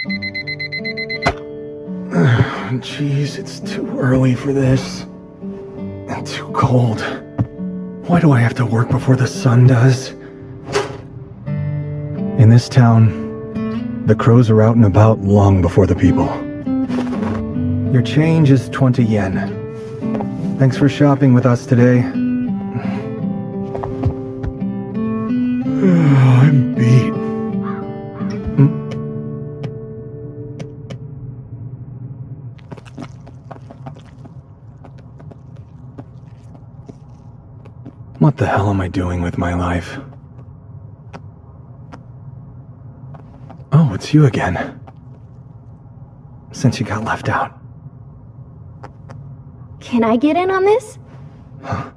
Jeez, it's too early for this. And too cold. Why do I have to work before the sun does? In this town, the crows are out and about long before the people. Your change is 20 yen. Thanks for shopping with us today. I'm beat. What the hell am I doing with my life? Oh, it's you again. Since you got left out. Can I get in on this? Huh?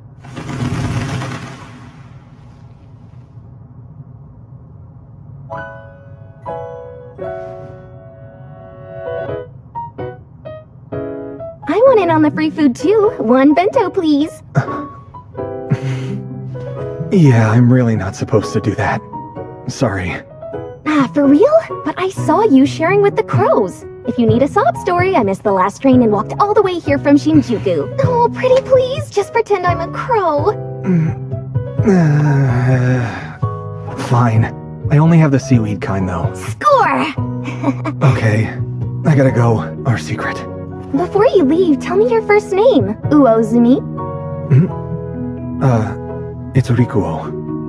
I want in on the free food too. One bento, please. Yeah, I'm really not supposed to do that. Sorry. Ah, for real? But I saw you sharing with the crows. If you need a sob story, I missed the last train and walked all the way here from Shinjuku. Oh, pretty please, just pretend I'm a crow. Fine. I only have the seaweed kind, though. Score! Okay. I gotta go. Our secret. Before you leave, tell me your first name. Uozumi? It's Rikuo.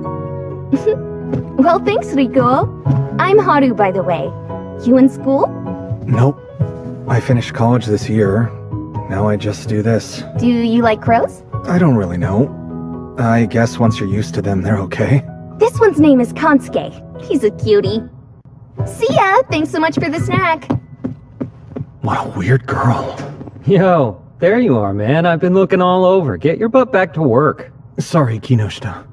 Well, thanks, Rikuo. I'm Haru, by the way. You in school? Nope. I finished college this year. Now I just do this. Do you like crows? I don't really know. I guess once you're used to them, they're okay. This one's name is Kansuke. He's a cutie. See ya! Thanks so much for the snack. What a weird girl. Yo, there you are, man. I've been looking all over. Get your butt back to work. Sorry, Kinoshita.